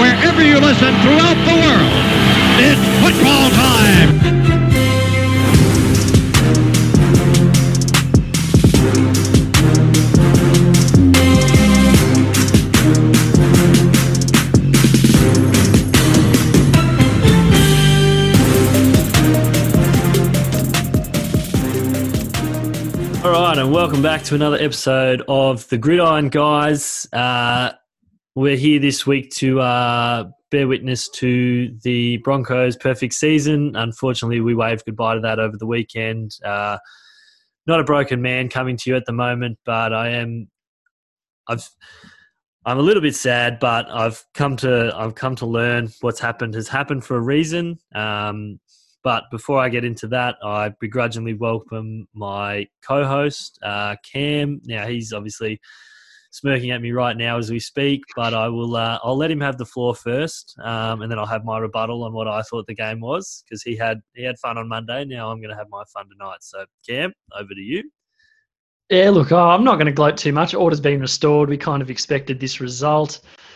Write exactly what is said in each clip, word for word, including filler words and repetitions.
wherever you listen throughout the world. It's football time! All right, and welcome back to another episode of The Gridiron Guys. Uh, we're here this week to uh, bear witness to the Broncos' perfect season. Unfortunately, we waved goodbye to that over the weekend. Uh, not a broken man coming to you at the moment, but I am. I've. I'm a little bit sad, but I've come to. I've come to learn what's happened has happened for a reason. Um, But before I get into that, I begrudgingly welcome my co-host, uh, Cam. Now, he's obviously smirking at me right now as we speak, but I will, uh, I'll let him have the floor first, um, and then I'll have my rebuttal on what I thought the game was, because he had he had fun on Monday. Now I'm going to have my fun tonight. So, Cam, over to you. Yeah, look, oh, I'm not going to gloat too much. Order's been restored. We kind of expected this result.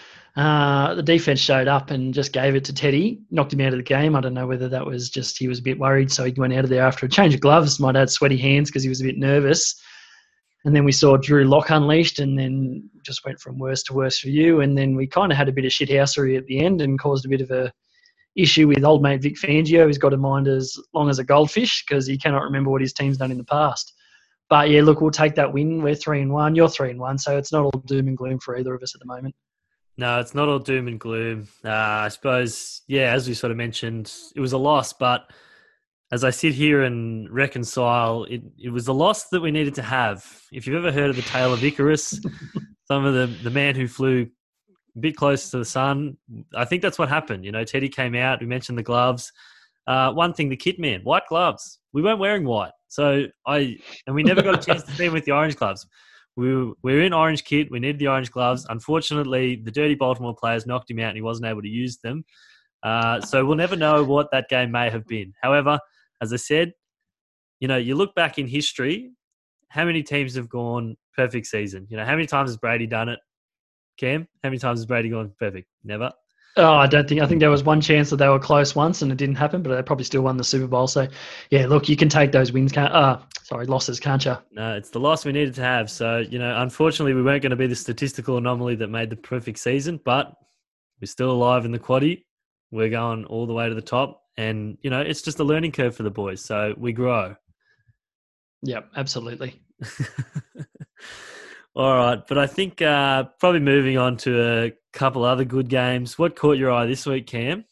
Uh, the defense showed up and just gave it to Teddy, knocked him out of the game. I don't know whether that was just he was a bit worried, so he went out of there after a change of gloves. Might have had sweaty hands because he was a bit nervous. And then we saw Drew Lock unleashed and then just went from worse to worse for you. And then we kind of had a bit of shithousery at the end and caused a bit of a issue with old mate Vic Fangio, who's got a mind as long as a goldfish because he cannot remember what his team's done in the past. But, yeah, look, we'll take that win. We're three and one. You're three and one, so it's not all doom and gloom for either of us at the moment. No, it's not all doom and gloom. Uh, I suppose, yeah, as we sort of mentioned, it was a loss, but as I sit here and reconcile, it, it was a loss that we needed to have. If you've ever heard of the tale of Icarus, some of the, the man who flew a bit close to the sun, I think that's what happened. You know, Teddy came out, we mentioned the gloves. Uh, one thing, the kit man, white gloves. We weren't wearing white. So I, and we never got a chance to see him with the orange gloves. We were, we were in orange kit. We needed the orange gloves. Unfortunately, the dirty Baltimore players knocked him out and he wasn't able to use them. Uh, so we'll never know what that game may have been. However, as I said, you know, you look back in history, how many teams have gone perfect season? You know, how many times has Brady done it? Cam, how many times has Brady gone perfect? Never. Oh, I don't think. I think there was one chance that they were close once and it didn't happen, but they probably still won the Super Bowl. So, yeah, look, you can take those wins. Can't, uh, sorry, losses, can't you? No, it's the loss we needed to have. So, you know, unfortunately, we weren't going to be the statistical anomaly that made the perfect season, but we're still alive in the quaddie. We're going all the way to the top. And, you know, it's just a learning curve for the boys. So we grow. Yep, absolutely. All right. But I think uh, probably moving on to a couple other good games. What caught your eye this week, Cam?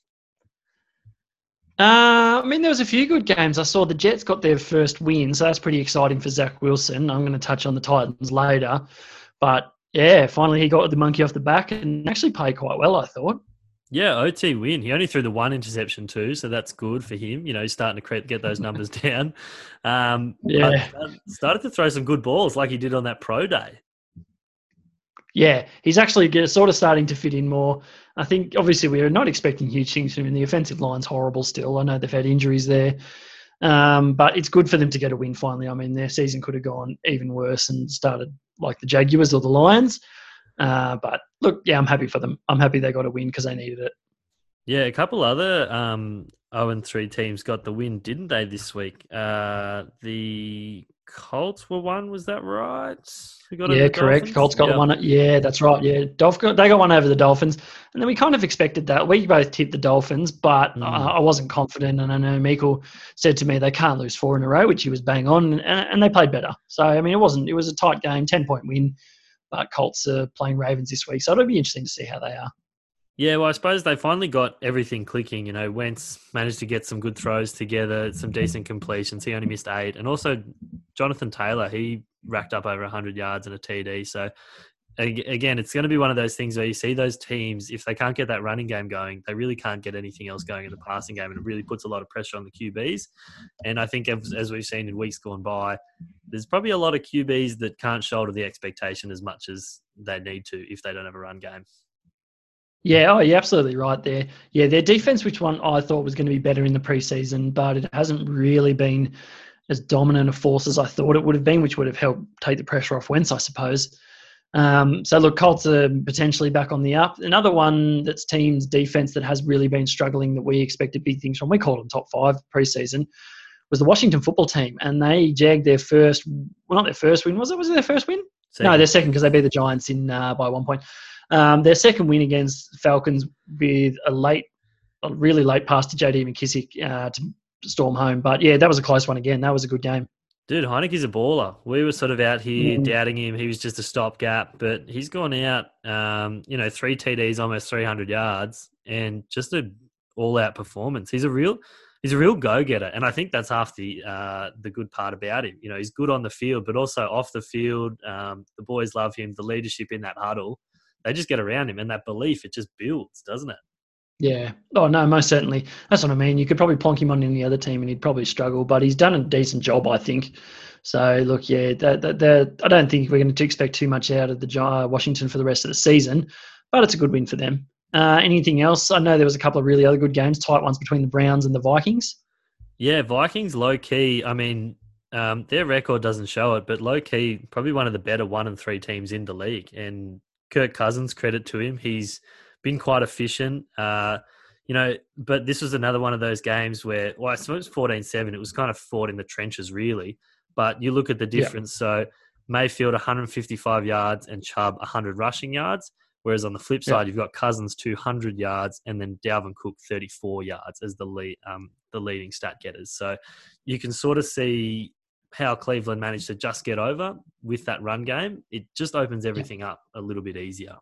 Uh, I mean, there was a few good games. I saw the Jets got their first win, so that's pretty exciting for Zach Wilson. I'm going to touch on the Titans later. But, yeah, finally he got the monkey off the back and actually played quite well, I thought. Yeah, O T win. He only threw the one interception too, so that's good for him. You know, he's starting to create, get those numbers down. Um, yeah. Started to throw some good balls like he did on that pro day. Yeah, he's actually get, sort of starting to fit in more. I think, obviously, we are not expecting huge things from him. The offensive line's horrible still. I know they've had injuries there. Um, but it's good for them to get a win finally. I mean, their season could have gone even worse and started like the Jaguars or the Lions. Uh, but, look, yeah, I'm happy for them. I'm happy they got a win because they needed it. Yeah, a couple other um, oh and three teams got the win, didn't they, this week? Uh, the Colts were one, was that right? Who got yeah, correct. Dolphins? Colts got yep. one. Yeah, that's right. Yeah, Dolph- they got one over the Dolphins. And then we kind of expected that. We both tipped the Dolphins, but Mm. uh, I wasn't confident. And I know Meikle said to me they can't lose four in a row, which he was bang on, and, and they played better. So, I mean, it wasn't. It was a tight game, ten-point win. But Colts are playing Ravens this week, so it'll be interesting to see how they are. Yeah, well, I suppose they finally got everything clicking. You know, Wentz managed to get some good throws together, some decent completions. He only missed eight. And also Jonathan Taylor, he racked up over one hundred yards and a T D. So, again, it's going to be one of those things where you see those teams, if they can't get that running game going, they really can't get anything else going in the passing game. And it really puts a lot of pressure on the Q Bs. And I think as, as we've seen in weeks gone by, there's probably a lot of Q Bs that can't shoulder the expectation as much as they need to if they don't have a run game. Yeah, oh, you're absolutely right there. Yeah, their defense, which one I thought was going to be better in the preseason, but it hasn't really been as dominant a force as I thought it would have been, which would have helped take the pressure off Wentz, I suppose. Um, so look, Colts are potentially back on the up. Another one that's teams defense that has really been struggling that we expected big things from. We called them top five preseason. Was the Washington football team, and they jagged their first, well, not their first win, was it? Was it their first win? Second. No, their second because they beat the Giants in uh, by one point. Um, their second win against Falcons with a late, a really late pass to J D McKissick uh, to storm home. But yeah, that was a close one again. That was a good game. Dude, Heineke's a baller. We were sort of out here Mm. doubting him. He was just a stopgap, but he's gone out, um, you know, three T Ds, almost three hundred yards, and just a all-out performance. He's a real, he's a real go-getter, and I think that's half the uh, the good part about him. You know, he's good on the field, but also off the field. Um, the boys love him. The leadership in that huddle, they just get around him, and that belief, it just builds, doesn't it? Yeah. Oh, no, most certainly. That's what I mean. You could probably plonk him on any other team and he'd probably struggle, but he's done a decent job, I think. So, look, yeah, that, that, that, I don't think we're going to expect too much out of the uh, Washington for the rest of the season, but it's a good win for them. Uh, anything else? I know there was a couple of really other good games, tight ones between the Browns and the Vikings. Yeah, Vikings low-key, I mean, um, their record doesn't show it, but low-key, probably one of the better one and three teams in the league. And Kirk Cousins, credit to him, he's been quite efficient, uh, you know, but this was another one of those games where, well, I suppose fourteen seven, it was kind of fought in the trenches, really. But you look at the difference. Yeah. So Mayfield, one hundred fifty-five yards and Chubb, one hundred rushing yards. Whereas on the flip side, yeah. you've got Cousins, two hundred yards, and then Dalvin Cook, thirty-four yards as the lead, um, the leading stat getters. So you can sort of see how Cleveland managed to just get over with that run game. It just opens everything yeah. up a little bit easier.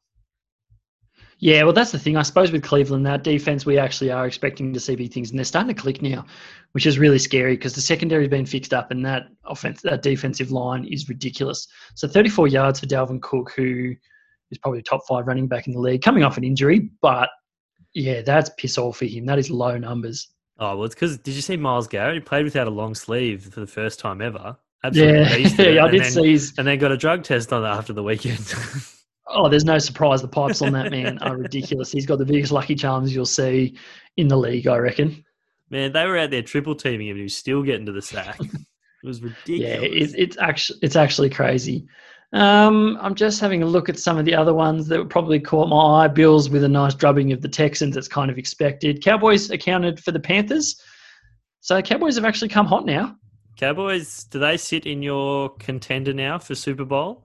Yeah, well, that's the thing. I suppose with Cleveland, that defense, we actually are expecting to see big things, and they're starting to click now, which is really scary because the secondary's been fixed up, and that offense, that defensive line is ridiculous. So thirty-four yards for Dalvin Cook, who is probably a top five running back in the league, coming off an injury, but yeah, that's piss all for him. That is low numbers. Oh, well, it's because, did you see Myles Garrett? He played without a long sleeve for the first time ever. Absolutely. Yeah, yeah I did then, see his... And then got a drug test on that after the weekend. Oh, there's no surprise. The pipes on that man are ridiculous. He's got the biggest Lucky Charms you'll see in the league, I reckon. Man, they were out there triple teaming him and he was still getting to the sack. It was ridiculous. Yeah, it, it's actually it's actually crazy. Um, I'm just having a look at some of the other ones that probably caught my eye. Bills with a nice drubbing of the Texans. It's kind of expected. Cowboys accounted for the Panthers. So Cowboys have actually come hot now. Cowboys, do they sit in your contender now for Super Bowl?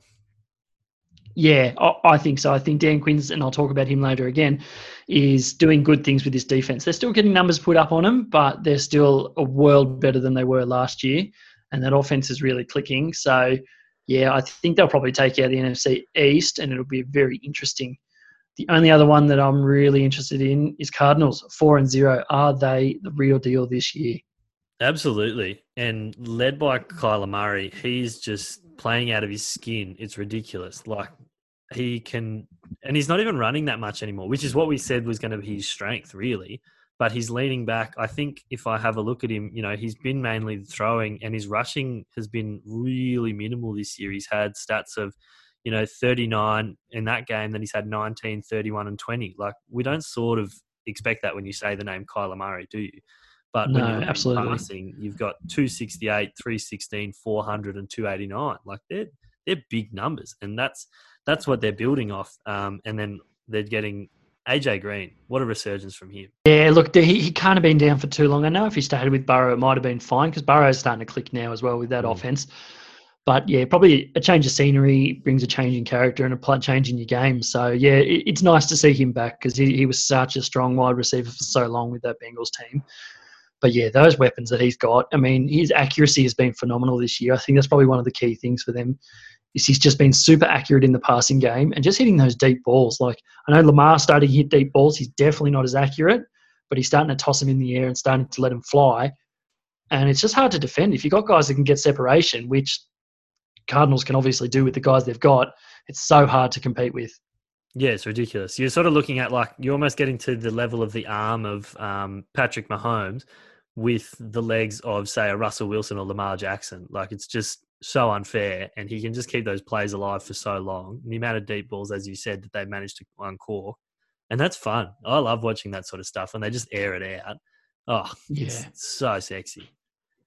Yeah, I think so. I think Dan Quinn's, and I'll talk about him later again, is doing good things with this defense. They're still getting numbers put up on them, but they're still a world better than they were last year, and that offense is really clicking. So, yeah, I think they'll probably take out the N F C East, and it'll be very interesting. The only other one that I'm really interested in is Cardinals, four and zero. Are they the real deal this year? Absolutely. And led by Kyler Murray, he's just playing out of his skin. It's ridiculous. Like, he can, and he's not even running that much anymore, which is what we said was going to be his strength, really. But he's leaning back. I think if I have a look at him, you know, he's been mainly throwing, and his rushing has been really minimal this year. He's had stats of, you know, thirty-nine in that game, then he's had nineteen, thirty-one, and twenty. Like, we don't sort of expect that when you say the name Kyler Murray, do you? But no, when you're absolutely. passing, you've got two sixty-eight, three sixteen, four hundred, and two eighty-nine. Like, they're they're big numbers, and that's that's what they're building off. Um, and then they're getting A J Green. What a resurgence from him. Yeah, look, he, he can't have been down for too long. I know if he stayed with Burrow, it might have been fine because Burrow's starting to click now as well with that mm. offense. But, yeah, probably a change of scenery brings a change in character and a change in your game. So, yeah, it, it's nice to see him back because he, he was such a strong wide receiver for so long with that Bengals team. But, yeah, those weapons that he's got, I mean, his accuracy has been phenomenal this year. I think that's probably one of the key things for them is he's just been super accurate in the passing game and just hitting those deep balls. Like, I know Lamar starting to hit deep balls. He's definitely not as accurate, but he's starting to toss them in the air and starting to let them fly. And it's just hard to defend. If you've got guys that can get separation, which Cardinals can obviously do with the guys they've got, it's so hard to compete with. Yeah, it's ridiculous. You're sort of looking at, like, you're almost getting to the level of the arm of um, Patrick Mahomes with the legs of, say, a Russell Wilson or Lamar Jackson. Like, it's just so unfair, and he can just keep those plays alive for so long. And the amount of deep balls, as you said, that they've managed to uncork. And that's fun. I love watching that sort of stuff, and they just air it out. Oh, yeah. It's so sexy.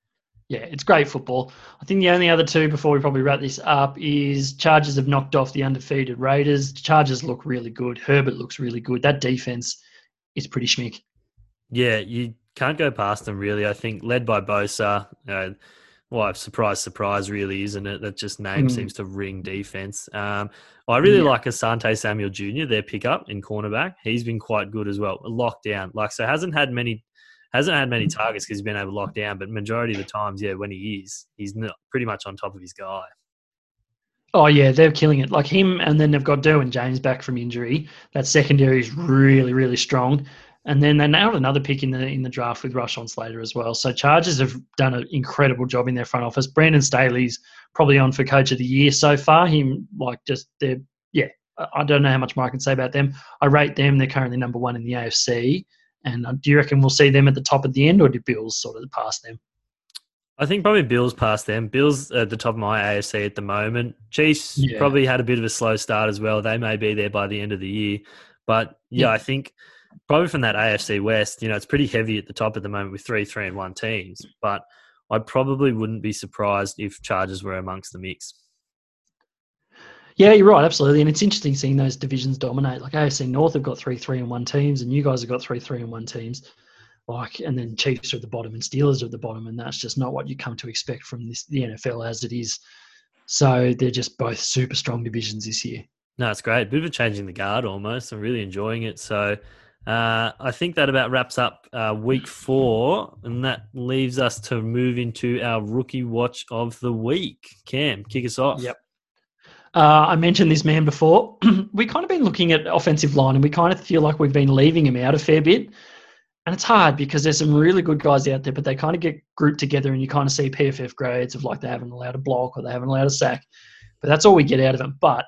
Yeah, it's great football. I think the only other two before we probably wrap this up is Chargers have knocked off the undefeated Raiders. Chargers look really good. Herbert looks really good. That defense is pretty schmick. Yeah, you can't go past them, really. I think led by Bosa. Uh, well, surprise, surprise, really, isn't it? That just name Mm. seems to ring defense. Um, I really Yeah. like Asante Samuel Junior, their pickup in cornerback. He's been quite good as well. Locked down. Like, so hasn't had many hasn't had many targets because he's been able to lock down, but majority of the times, yeah, when he is, he's not, pretty much on top of his guy. Oh, yeah, they're killing it. Like him, and then they've got Derwin James back from injury. That secondary is really, really strong. And then they nailed another pick in the in the draft with Rashawn Slater as well. So Chargers have done an incredible job in their front office. Brandon Staley's probably on for Coach of the Year so far. Him, like, just, they're, yeah, I don't know how much more I can say about them. I rate them. They're currently number one in the A F C. And do you reckon we'll see them at the top at the end, or do Bills sort of pass them? I think probably Bills past them. Bills at the top of my A F C at the moment. Chiefs Yeah. probably had a bit of a slow start as well. They may be there by the end of the year. But, yeah, Yeah. I think probably from that A F C West, you know, it's pretty heavy at the top at the moment with three, three, and one teams. But I probably wouldn't be surprised if Chargers were amongst the mix. Yeah, you're right, absolutely. And it's interesting seeing those divisions dominate. Like A F C North have got three, three, and one teams, and you guys have got three, three, and one teams. Like, and then Chiefs are at the bottom and Steelers are at the bottom, and that's just not what you come to expect from this the N F L as it is. So they're just both super strong divisions this year. No, it's great. Bit of a changing the guard almost. I'm really enjoying it. So uh, I think that about wraps up uh, week four, and that leaves us to move into our rookie watch of the week. Cam, kick us off. Yep. Uh, I mentioned this man before. We kind of been looking at offensive line, and we kind of feel like we've been leaving him out a fair bit. And it's hard because there's some really good guys out there, but they kind of get grouped together, and you kind of see P F F grades of like they haven't allowed a block or they haven't allowed a sack. But that's all we get out of them. But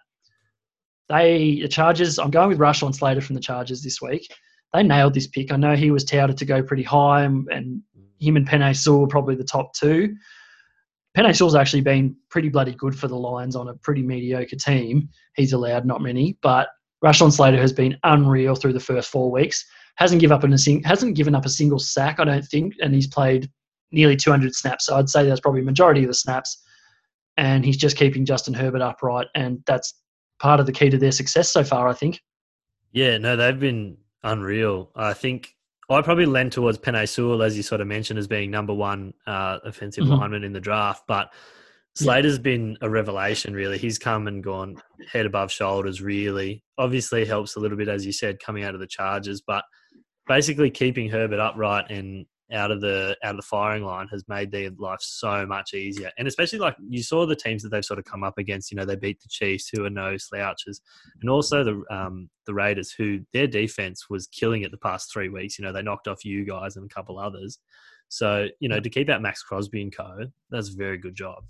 they, the Chargers, I'm going with Rashawn Slater from the Chargers this week. They nailed this pick. I know he was touted to go pretty high, and, and him and Penei Sewell were probably the top two. Penei Sewell's actually been pretty bloody good for the Lions on a pretty mediocre team. He's allowed not many, but Rashawn Slater has been unreal through the first four weeks. Hasn't given up a sing- hasn't given up a single sack, I don't think, and he's played nearly two hundred snaps. So I'd say that's probably a majority of the snaps. And he's just keeping Justin Herbert upright, and that's part of the key to their success so far, I think. Yeah, no, they've been unreal. I think I probably lend towards Penei Sewell, as you sort of mentioned, as being number one uh, offensive Mhm. lineman in the draft. But Slater's been a revelation, really. He's come and gone head above shoulders, really. Obviously helps a little bit, as you said, coming out of the Chargers. But basically keeping Herbert upright and out of the out of the firing line has made their life so much easier. And especially like you saw the teams that they've sort of come up against, you know, they beat the Chiefs, who are no slouches, and also the um, the Raiders, who their defense was killing it the past three weeks. You know, they knocked off you guys and a couple others. So, you know, to keep out Max Crosby and co, that's a very good job.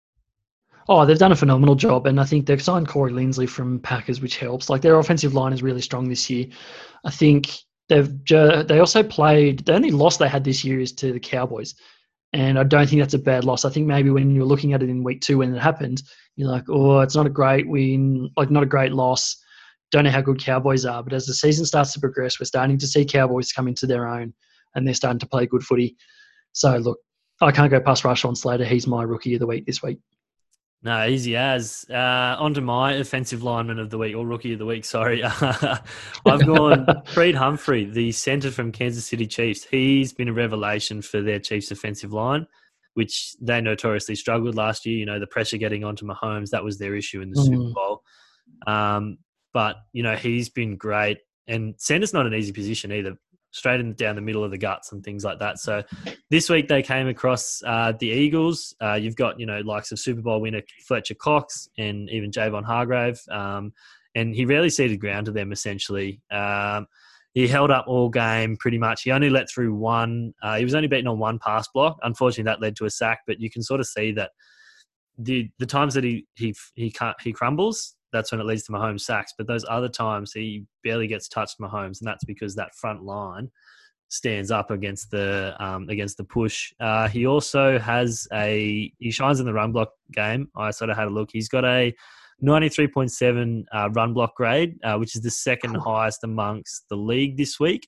Oh, they've done a phenomenal job, and I think they've signed Corey Linsley from Packers, which helps. Like, their offensive line is really strong this year. I think they've ju- they also played. The only loss they had this year is to the Cowboys, and I don't think that's a bad loss. I think maybe when you're looking at it in week two when it happened, you're like, oh, it's not a great win, like not a great loss. Don't know how good Cowboys are, but as the season starts to progress, we're starting to see Cowboys come into their own, and they're starting to play good footy. So look, I can't go past Rashawn Slater. He's my rookie of the week this week. No, easy as. Uh, on to my offensive lineman of the week, or rookie of the week, sorry. I've gone Creed Humphrey, the centre from Kansas City Chiefs. He's been a revelation for their Chiefs offensive line, which they notoriously struggled last year. You know, the pressure getting onto Mahomes, that was their issue in the mm. Super Bowl. Um, but, you know, he's been great. And centre's not an easy position either. Straight in down the middle of the guts and things like that. So this week they came across uh, the Eagles. Uh, you've got, you know, likes of Super Bowl winner Fletcher Cox and even Javon Hargrave. Um, and he rarely ceded ground to them, essentially. Um, he held up all game pretty much. He only let through one. Uh, he was only beaten on one pass block. Unfortunately, that led to a sack. But you can sort of see that the the times that he he he can't, he crumbles, that's when it leads to Mahomes sacks. But those other times he barely gets touched Mahomes, and that's because that front line stands up against the um, against the push. Uh, he also has a he shines in the run block game. I sort of had a look. He's got a ninety-three point seven uh, run block grade, uh, which is the second highest amongst the league this week.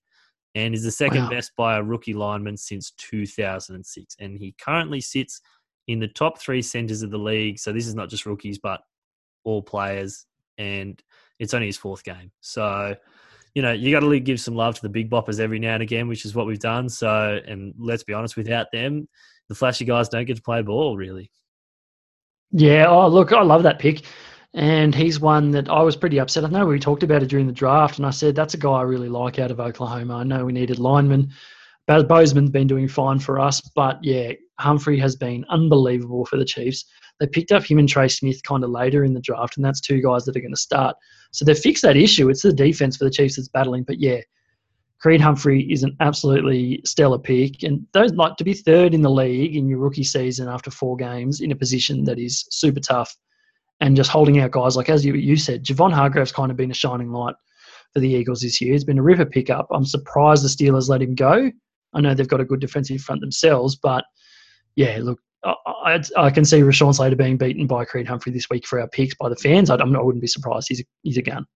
and is the second Wow. best by a rookie lineman since two thousand six. And he currently sits in the top three centers of the league. So this is not just rookies, but all players. And it's only his fourth game. So, you know, you got to give some love to the big boppers every now and again, which is what we've done. So, and let's be honest, without them, the flashy guys don't get to play ball, really. Yeah, oh, look, I love that pick. And he's one that I was pretty upset. I know we talked about it during the draft, and I said, that's a guy I really like out of Oklahoma. I know we needed linemen. Bozeman's been doing fine for us, but yeah, Humphrey has been unbelievable for the Chiefs. They picked up him and Trey Smith kind of later in the draft, and that's two guys that are going to start. So they've fixed that issue. It's the defense for the Chiefs that's battling. But yeah, Creed Humphrey is an absolutely stellar pick. And those like to be third in the league in your rookie season after four games in a position that is super tough and just holding out guys like, as you, you said, Javon Hargrave's kind of been a shining light for the Eagles this year. It's been a ripper pickup. I'm surprised the Steelers let him go. I know they've got a good defensive front themselves, but yeah, look, I, I, I can see Rashawn Slater being beaten by Creed Humphrey this week for our picks by the fans. I, I'm not, I wouldn't be surprised. He's a, he's a gun.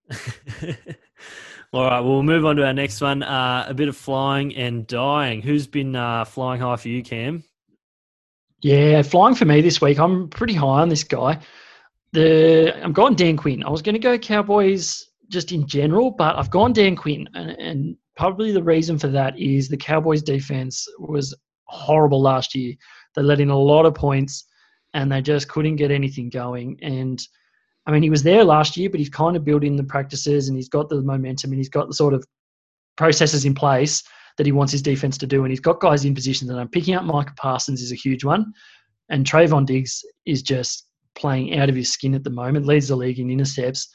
All right, well, we'll move on to our next one. Uh, a bit of flying and dying. Who's been uh, flying high for you, Cam? Yeah, flying for me this week. I'm pretty high on this guy. The I'm going Dan Quinn. I was going to go Cowboys just in general, but I've gone Dan Quinn, and, and probably the reason for that is the Cowboys defense was horrible last year. They let in a lot of points, and they just couldn't get anything going. And I mean, he was there last year, but he's kind of built in the practices, and he's got the momentum, and he's got the sort of processes in place that he wants his defense to do. And he's got guys in positions, and I'm picking up Micah Parsons is a huge one, and Trayvon Diggs is just playing out of his skin at the moment, leads the league in intercepts.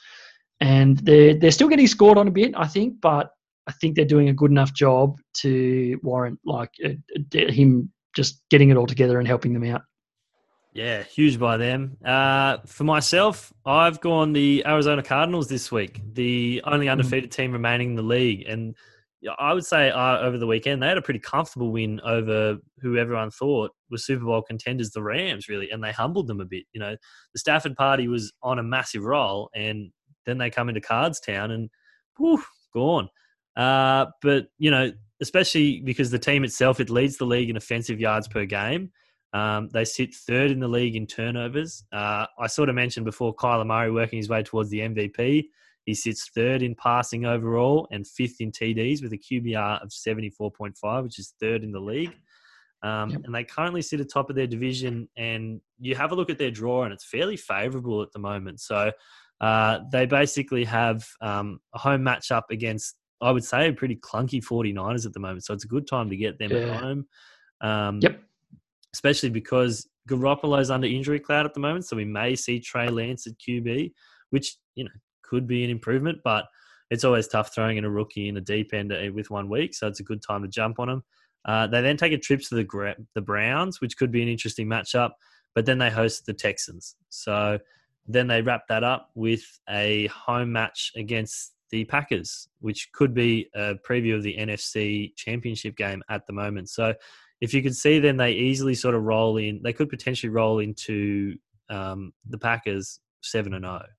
And they're, they're still getting scored on a bit, I think, but I think they're doing a good enough job to warrant like uh, him just getting it all together and helping them out. Yeah, huge by them. Uh, for myself, I've gone the Arizona Cardinals this week, the only undefeated team remaining in the league. And I would say uh, over the weekend, they had a pretty comfortable win over who everyone thought was Super Bowl contenders, the Rams, really, and they humbled them a bit. You know, the Stafford party was on a massive roll, and then they come into Cardstown and, whew, gone. Uh, but, you know, especially because the team itself, it leads the league in offensive yards per game. Um, they sit third in the league in turnovers. Uh, I sort of mentioned before Kyler Murray working his way towards the M V P. He sits third in passing overall and fifth in T Ds with a Q B R of seventy-four point five, which is third in the league. Um, yep. And they currently sit atop of their division, and you have a look at their draw, and it's fairly favourable at the moment. So uh, they basically have um, a home matchup against, I would say, a pretty clunky forty-niners at the moment. So it's a good time to get them yeah. at home. Um, yep. Especially because Garoppolo's under injury cloud at the moment, so we may see Trey Lance at Q B, which, you know, could be an improvement, but it's always tough throwing in a rookie in a deep end with one week, so it's a good time to jump on them. Uh, they then take a trip to the the Browns, which could be an interesting matchup, but then they host the Texans. So then they wrap that up with a home match against the Packers, which could be a preview of the N F C Championship game at the moment. So if you could see, then they easily sort of roll in. They could potentially roll into um, the Packers seven and zero.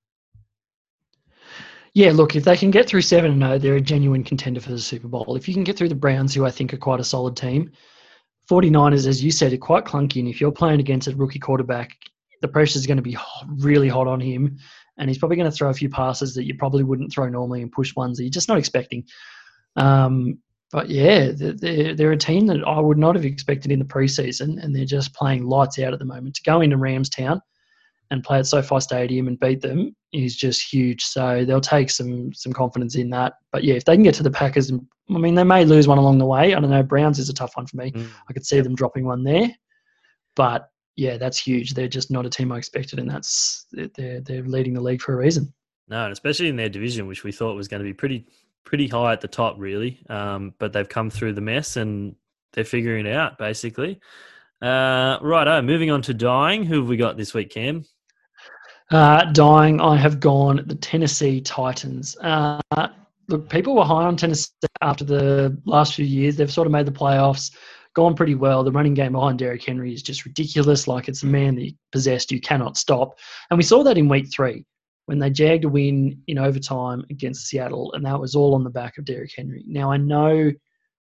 Yeah, look, if they can get through seven and zero, they're a genuine contender for the Super Bowl. If you can get through the Browns, who I think are quite a solid team, forty-niners, as you said, are quite clunky. And if you're playing against a rookie quarterback, the pressure is going to be really hot on him, and he's probably going to throw a few passes that you probably wouldn't throw normally and push ones that you're just not expecting. Um, But yeah, they're, they're a team that I would not have expected in the preseason, and they're just playing lights out at the moment. To go into Ramstown and play at SoFi Stadium and beat them is just huge. So they'll take some some confidence in that. But yeah, if they can get to the Packers, and I mean, they may lose one along the way. I don't know. Browns is a tough one for me. Mm. I could see yep. them dropping one there. But yeah, that's huge. They're just not a team I expected, and that's they're they're leading the league for a reason. No, and especially in their division, which we thought was going to be pretty. pretty high at the top, really. Um, but they've come through the mess and they're figuring it out, basically. Uh, righto, moving on to dying. Who have we got this week, Cam? Uh, dying, I have gone the Tennessee Titans. Uh, look, people were high on Tennessee after the last few years. They've sort of made the playoffs, gone pretty well. The running game behind Derrick Henry is just ridiculous. Like, it's a man that you possessed, you cannot stop. And we saw that in week three, when they jagged a win in overtime against Seattle, and that was all on the back of Derrick Henry. Now, I know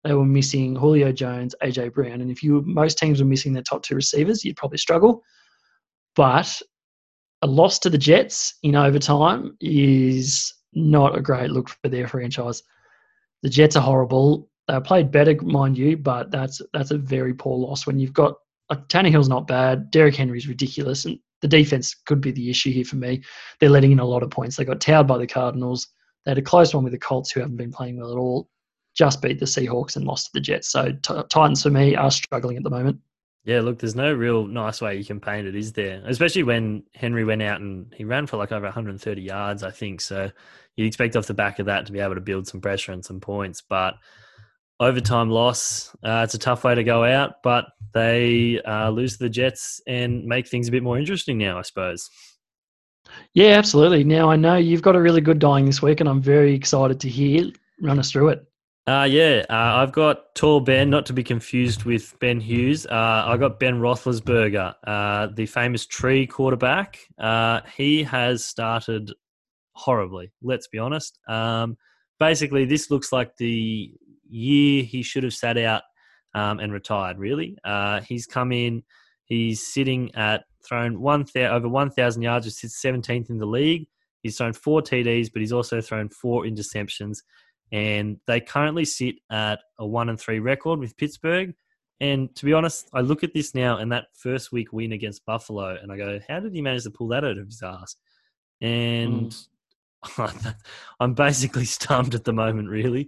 they were missing Julio Jones, A J Brown. And if you most teams were missing their top two receivers, you'd probably struggle. But a loss to the Jets in overtime is not a great look for their franchise. The Jets are horrible. They played better, mind you, but that's that's a very poor loss when you've got like, Tannehill's not bad. Derrick Henry's ridiculous. And the defense could be the issue here for me. They're letting in a lot of points. They got towed by the Cardinals. They had a close one with the Colts, who haven't been playing well at all. Just beat the Seahawks and lost to the Jets. So t- Titans, for me, are struggling at the moment. Yeah, look, there's no real nice way you can paint it, is there? Especially when Henry went out and he ran for like over one hundred thirty yards, I think. So you'd expect off the back of that to be able to build some pressure and some points. But overtime loss, uh, it's a tough way to go out, but they uh, lose to the Jets and make things a bit more interesting now, I suppose. Yeah, absolutely. Now, I know you've got a really good dying this week, and I'm very excited to hear. Run us through it. Uh, yeah, uh, I've got Tall Ben, not to be confused with Ben Hughes. Uh, I got Ben Roethlisberger, uh, the famous tree quarterback. Uh, he has started horribly, let's be honest. Um, basically, this looks like the year he should have sat out um, and retired, really. Uh, he's come in, he's sitting at, thrown one th- over one thousand yards, which sits seventeenth in the league. He's thrown four T Ds, but he's also thrown four interceptions. And they currently sit at a one and three record with Pittsburgh. And to be honest, I look at this now and that first week win against Buffalo, and I go, how did he manage to pull that out of his ass? And mm. I'm basically stumped at the moment, really.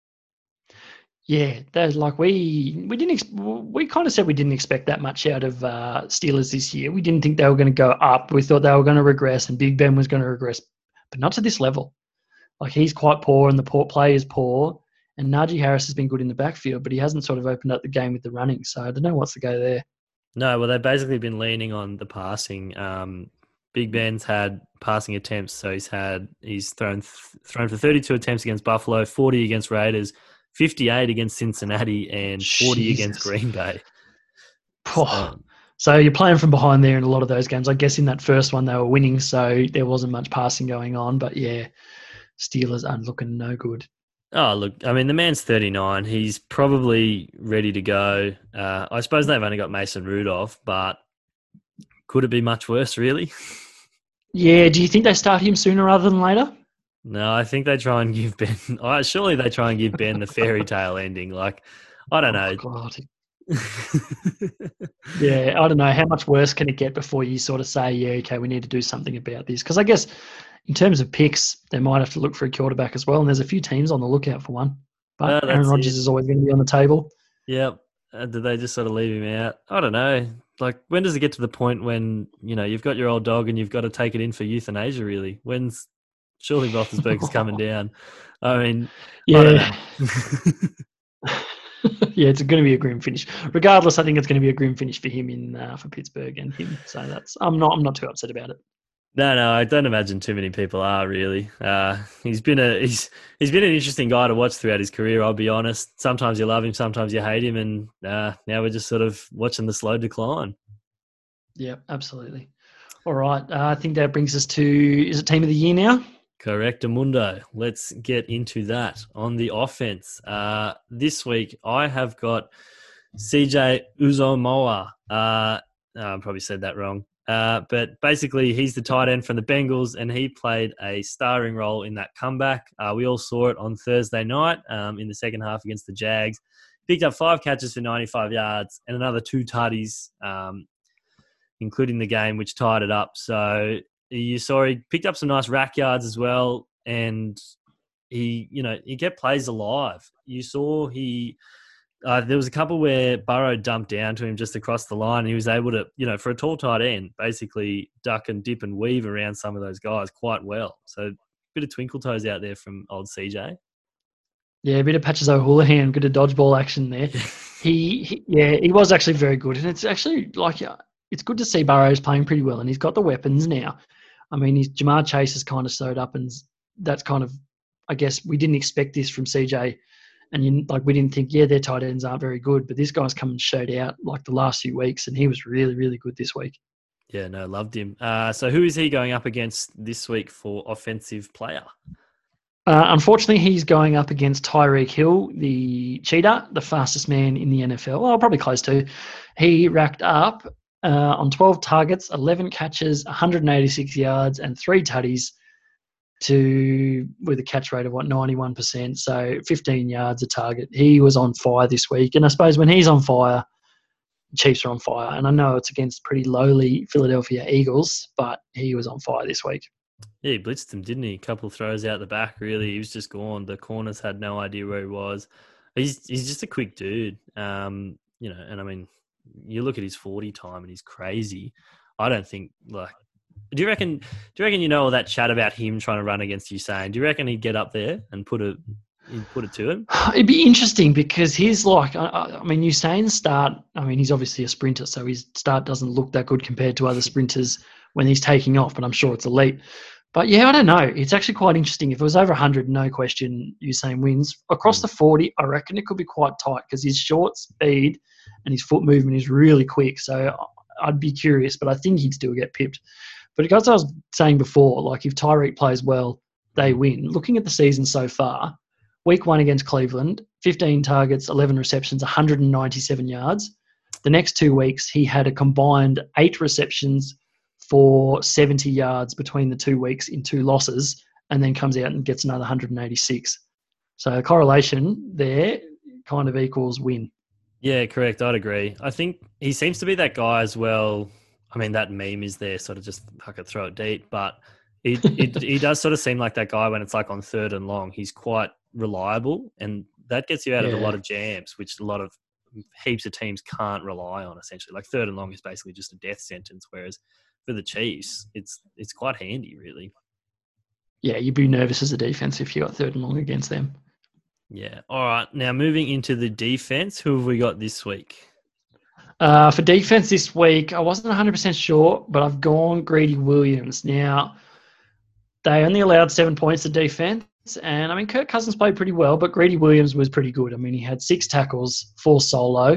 Yeah, there's like we we didn't ex- we kind of said we didn't expect that much out of uh, Steelers this year. We didn't think they were going to go up. We thought they were going to regress, and Big Ben was going to regress, but not to this level. Like, he's quite poor and the poor play is poor. And Najee Harris has been good in the backfield, but he hasn't sort of opened up the game with the running. So I don't know what's the go there. No, well, they've basically been leaning on the passing. Um, Big Ben's had passing attempts, so he's had he's thrown thrown for thirty-two attempts against Buffalo, forty against Raiders, fifty-eight against Cincinnati, and forty Jesus. against Green Bay. Oh. So, so you're playing from behind there in a lot of those games. I guess in that first one they were winning, so there wasn't much passing going on. But yeah, Steelers aren't looking no good. Oh, look, I mean, the man's thirty-nine. He's probably ready to go. Uh, I suppose they've only got Mason Rudolph, but could it be much worse, really? Yeah, do you think they start him sooner rather than later? No, I think they try and give Ben... Oh, surely they try and give Ben the fairy tale ending. Like, I don't know. Oh, God. Yeah, I don't know. How much worse can it get before you sort of say, yeah, okay, we need to do something about this? Because I guess in terms of picks, they might have to look for a quarterback as well, and there's a few teams on the lookout for one. But uh, Aaron Rodgers is always going to be on the table. Yep. Uh, did they just sort of leave him out? I don't know. Like, when does it get to the point when, you know, you've got your old dog and you've got to take it in for euthanasia, really? When's... Surely Roethlisberger's coming down. I mean, yeah. I yeah, it's going to be a grim finish. Regardless, I think it's going to be a grim finish for him in uh, for Pittsburgh and him. So that's I'm not I'm not too upset about it. No, no, I don't imagine too many people are really. Uh, he's been a he's he's been an interesting guy to watch throughout his career. I'll be honest. Sometimes you love him, sometimes you hate him, and uh, now we're just sort of watching the slow decline. Yeah, absolutely. All right, uh, I think that brings us to is it team of the year now? Correct, Amundo. Let's get into that. On the offense, uh, this week I have got C J Uzomah. Uh, I probably said that wrong. Uh, but basically, he's the tight end from the Bengals, and he played a starring role in that comeback. Uh, we all saw it on Thursday night um, in the second half against the Jags. Picked up five catches for ninety-five yards and another two tutties, um, including the game, which tied it up. So you saw he picked up some nice rack yards as well, and he, you know, he kept plays alive. You saw he. Uh, there was a couple where Burrow dumped down to him just across the line. And he was able to, you know, for a tall tight end, basically duck and dip and weave around some of those guys quite well. So a bit of twinkle toes out there from old C J. Yeah, a bit of Patches O'Houlihan, bit of dodgeball action there. he, he, yeah, he was actually very good. And it's actually like, it's good to see Burrow's playing pretty well, and he's got the weapons now. I mean, he's, Jamar Chase has kind of sewed up, and that's kind of, I guess, we didn't expect this from C J. And you, like we didn't think, yeah, their tight ends aren't very good, but this guy's come and showed out like the last few weeks, and he was really, really good this week. Yeah, no, loved him. Uh, so who is he going up against this week for offensive player? Uh, unfortunately, he's going up against Tyreek Hill, the cheetah, the fastest man in the N F L. Well, probably close to. He racked up uh, on twelve targets, eleven catches, one hundred eighty-six yards, and three tutties to with a catch rate of what ninety-one percent. So fifteen yards a target. He was on fire this week, and I suppose when he's on fire, Chiefs are on fire. And I know it's against pretty lowly Philadelphia Eagles, but he was on fire this week. Yeah, he blitzed him, didn't he? A couple of throws out the back, really. He was just gone. The corners had no idea where he was. He's he's just a quick dude. Um, you know, and I mean, you look at his forty time and he's crazy. I don't think, like, do you reckon, do you reckon you know all that chat about him trying to run against Usain? Do you reckon he'd get up there and put a, he'd put it to him? It'd be interesting because he's like, I, I mean, Usain's start, I mean, he's obviously a sprinter, so his start doesn't look that good compared to other sprinters when he's taking off, but I'm sure it's elite. But yeah, I don't know. It's actually quite interesting. If it was over one hundred, no question, Usain wins. Across the forty, I reckon it could be quite tight because his short speed and his foot movement is really quick. So I'd be curious, but I think he'd still get pipped. But as I was saying before, like if Tyreek plays well, they win. Looking at the season so far, week one against Cleveland, fifteen targets, eleven receptions, one hundred ninety-seven yards. The next two weeks, he had a combined eight receptions for seventy yards between the two weeks in two losses, and then comes out and gets another one hundred eighty-six. So correlation there kind of equals win. Yeah, correct. I'd agree. I think he seems to be that guy as well. I mean, that meme is there, sort of just I could throw it deep, but he, he, he does sort of seem like that guy when it's like on third and long. He's quite reliable, and that gets you out yeah. of a lot of jams, which a lot of heaps of teams can't rely on, essentially. Like third and long is basically just a death sentence, whereas for the Chiefs, it's it's quite handy, really. Yeah, you'd be nervous as a defense if you got third and long against them. Yeah. All right. Now, moving into the defense, who have we got this week? Uh, for defense this week, I wasn't one hundred percent sure, but I've gone Greedy Williams. Now, they only allowed seven points to defense, and I mean, Kirk Cousins played pretty well, but Greedy Williams was pretty good. I mean, he had six tackles, four solo,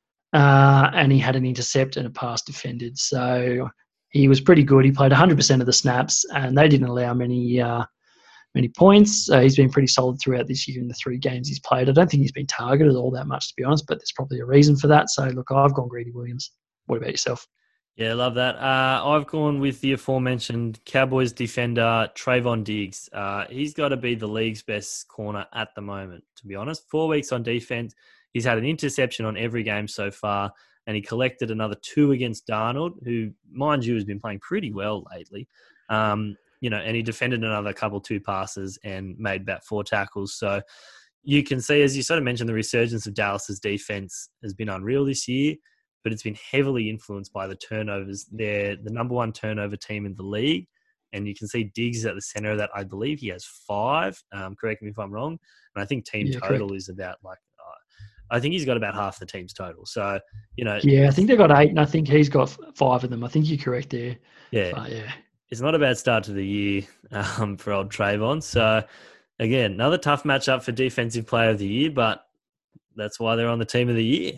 uh, and he had an intercept and a pass defended. So he was pretty good. He played one hundred percent of the snaps, and they didn't allow many uh, many points. Uh, he's been pretty solid throughout this year in the three games he's played. I don't think he's been targeted all that much, to be honest, but there's probably a reason for that. So, look, I've gone Greedy Williams. What about yourself? Yeah, love that. Uh, I've gone with the aforementioned Cowboys defender, Trayvon Diggs. Uh, he's got to be the league's best corner at the moment, to be honest. Four weeks on defense. He's had an interception on every game so far, and he collected another two against Darnold, who, mind you, has been playing pretty well lately. Um, you know, and he defended another couple two passes and made about four tackles. So you can see, as you sort of mentioned, the resurgence of Dallas's defense has been unreal this year, but it's been heavily influenced by the turnovers. They're the number one turnover team in the league, and you can see Diggs is at the center of that. I believe he has five. Um, correct me if I'm wrong. And I think team yeah, total correct. is about like, I think he's got about half the team's total. So, you know. Yeah, I think they've got eight, and I think he's got five of them. I think you're correct there. Yeah. But, yeah. It's not a bad start to the year um, for old Trayvon. So, again, another tough matchup for Defensive Player of the Year, but that's why they're on the Team of the Year.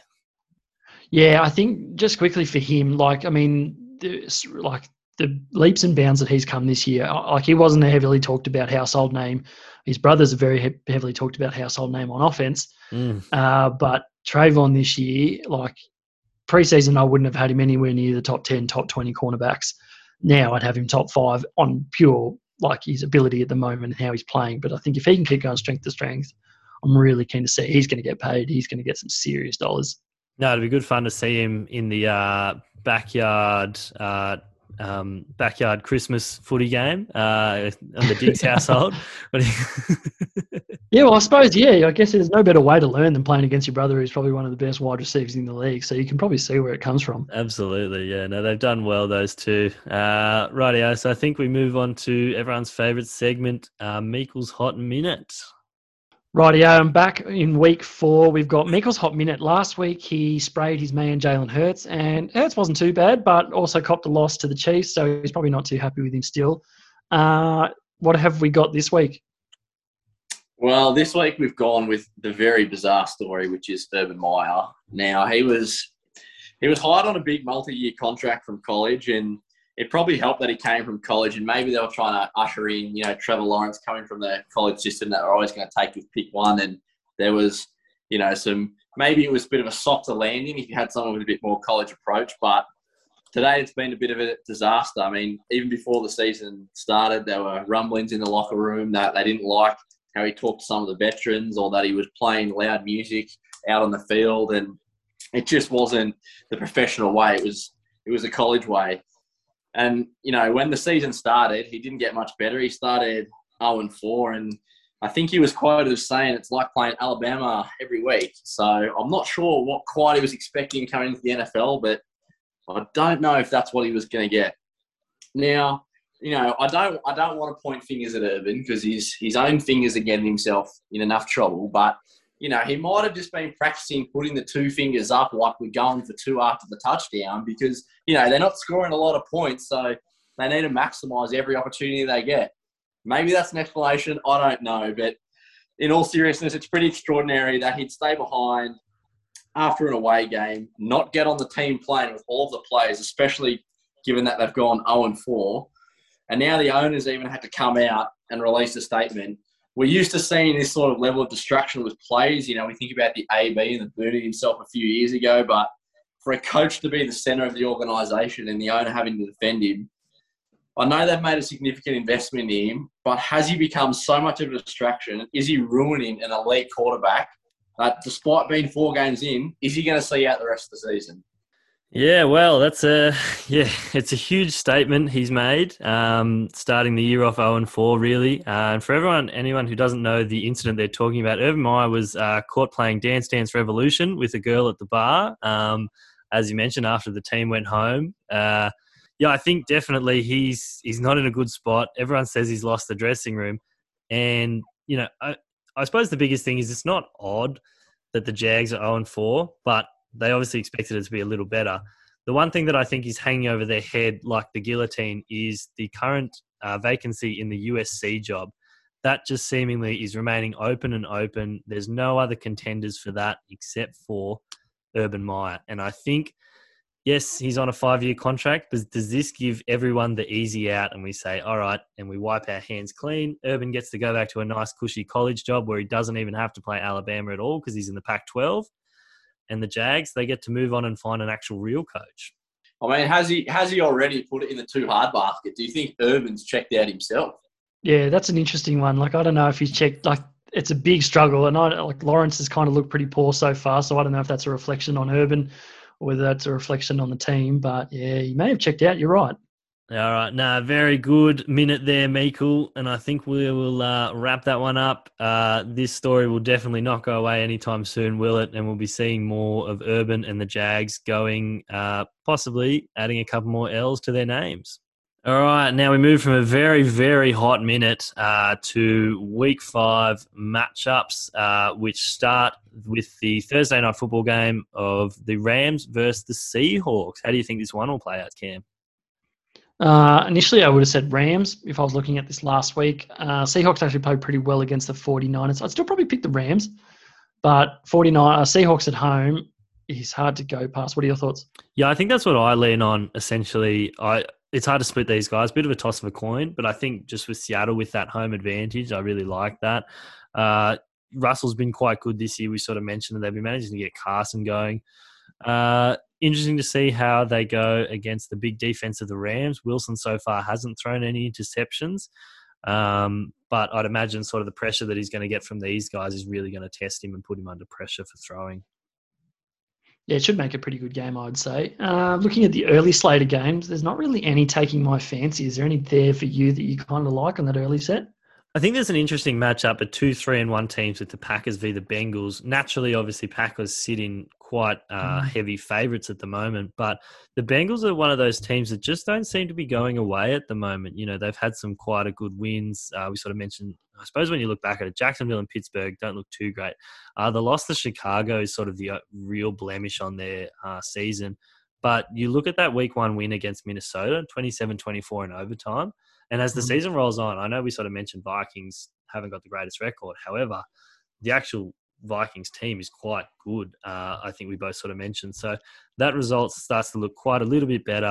Yeah, I think just quickly for him, like, I mean, like the leaps and bounds that he's come this year, like he wasn't a heavily talked about household name. His brother's a very he- heavily talked about household name on offense. Mm. Uh, but Trayvon this year, like preseason, I wouldn't have had him anywhere near the top ten, top twenty cornerbacks. Now I'd have him top five on pure, like his ability at the moment and how he's playing. But I think if he can keep going strength to strength, I'm really keen to see he's going to get paid. He's going to get some serious dollars. No, it'd be good fun to see him in the uh, backyard uh, um, backyard Christmas footy game uh, on the Diggs household. Yeah, well, I suppose, yeah, I guess there's no better way to learn than playing against your brother who's probably one of the best wide receivers in the league. So you can probably see where it comes from. Absolutely, yeah. No, they've done well, those two. Uh, rightio, so I think we move on to everyone's favourite segment, uh, Meikle's Hot Minute. Rightio, I'm back in week four. We've got Meikle's Hot Minute. Last week, he sprayed his man Jalen Hurts, and Hurts wasn't too bad, but also copped a loss to the Chiefs, so he's probably not too happy with him still. Uh, what have we got this week? Well, this week we've gone with the very bizarre story, which is Urban Meyer. Now, he was he was hired on a big multi-year contract from college, and it probably helped that he came from college, and maybe they were trying to usher in, you know, Trevor Lawrence coming from the college system that they're always going to take with pick one. And there was, you know, some, maybe it was a bit of a softer landing if you had someone with a bit more college approach. But today it's been a bit of a disaster. I mean, even before the season started, there were rumblings in the locker room that they didn't like how he talked to some of the veterans, or that he was playing loud music out on the field. And it just wasn't the professional way. It was, it was a college way. And, you know, when the season started, he didn't get much better. He started oh and four, and I think he was quoted as saying it's like playing Alabama every week. So I'm not sure what quite he was expecting coming into the N F L, but I don't know if that's what he was going to get. Now, you know, I don't I don't want to point fingers at Urban, because his, his own fingers are getting himself in enough trouble, but you know, he might have just been practicing putting the two fingers up like we're going for two after the touchdown, because, you know, they're not scoring a lot of points, so they need to maximise every opportunity they get. Maybe that's an explanation. I don't know. But in all seriousness, it's pretty extraordinary that he'd stay behind after an away game, not get on the team plane with all of the players, especially given that they've gone oh and four. And now the owners even had to come out and release a statement. We're used to seeing this sort of level of distraction with players. You know, we think about the A B and the booting himself a few years ago, but for a coach to be the centre of the organisation and the owner having to defend him, I know they've made a significant investment in him, but has he become so much of a distraction? Is he ruining an elite quarterback that, despite being four games in, is he going to see out the rest of the season? Yeah, well, that's a yeah, it's a huge statement he's made. Um, starting the year off oh and four, really. Uh, and for everyone, anyone who doesn't know the incident they're talking about, Urban Meyer was uh, caught playing Dance Dance Revolution with a girl at the bar. Um, as you mentioned, after the team went home. Uh, yeah, I think definitely he's he's not in a good spot. Everyone says he's lost the dressing room, and you know, I, I suppose the biggest thing is it's not odd that the Jags are oh and four, but they obviously expected it to be a little better. The one thing that I think is hanging over their head like the guillotine is the current uh, vacancy in the U S C job. That just seemingly is remaining open and open. There's no other contenders for that except for Urban Meyer. And I think, yes, he's on a five-year contract, but does this give everyone the easy out and we say, all right, and we wipe our hands clean? Urban gets to go back to a nice cushy college job where he doesn't even have to play Alabama at all because he's in the Pac twelve. And the Jags, they get to move on and find an actual real coach. I mean, has he has he already put it in the too hard basket? Do you think Urban's checked out himself? Yeah, that's an interesting one. Like, I don't know if he's checked. Like, it's a big struggle, and I like Lawrence has kind of looked pretty poor so far. So I don't know if that's a reflection on Urban or whether that's a reflection on the team. But yeah, he may have checked out. You're right. All right. No, very good minute there, Meikle. And I think we will uh, wrap that one up. Uh, this story will definitely not go away anytime soon, will it? And we'll be seeing more of Urban and the Jags going, uh, possibly adding a couple more L's to their names. All right. Now we move from a very, very hot minute uh, to week five matchups, uh, which start with the Thursday night football game of the Rams versus the Seahawks. How do you think this one will play out, Cam? Uh, initially, I would have said Rams if I was looking at this last week. Uh, Seahawks actually played pretty well against the forty-niners. I'd still probably pick the Rams, but forty-nine uh, Seahawks at home is hard to go past. What are your thoughts? Yeah, I think that's what I lean on, essentially. I It's hard to split these guys. Bit of a toss of a coin, but I think just with Seattle with that home advantage, I really like that. Uh, Russell's been quite good this year. We sort of mentioned that they've been managing to get Carson going. Uh, interesting to see how they go against the big defense of the Rams. Wilson so far hasn't thrown any interceptions, um, but I'd imagine sort of the pressure that he's going to get from these guys is really going to test him and put him under pressure for throwing. Yeah, it should make a pretty good game, I would say. Uh, looking at the early slate of games, there's not really any taking my fancy. Is there any there for you that you kind of like on that early set? I think there's an interesting matchup at two, three, and one teams with the Packers v the Bengals. Naturally, obviously, Packers sit in quite uh, mm. heavy favourites at the moment, but the Bengals are one of those teams that just don't seem to be going away at the moment. You know, they've had some quite a good wins. Uh, we sort of mentioned, I suppose, when you look back at it, Jacksonville and Pittsburgh don't look too great. Uh, the loss to Chicago is sort of the real blemish on their uh, season. But you look at that week one win against Minnesota, twenty-seven twenty-four in overtime. And as the mm. season rolls on, I know we sort of mentioned Vikings haven't got the greatest record. However, the actual Vikings team is quite good. Uh, I think we both sort of mentioned. So that result starts to look quite a little bit better.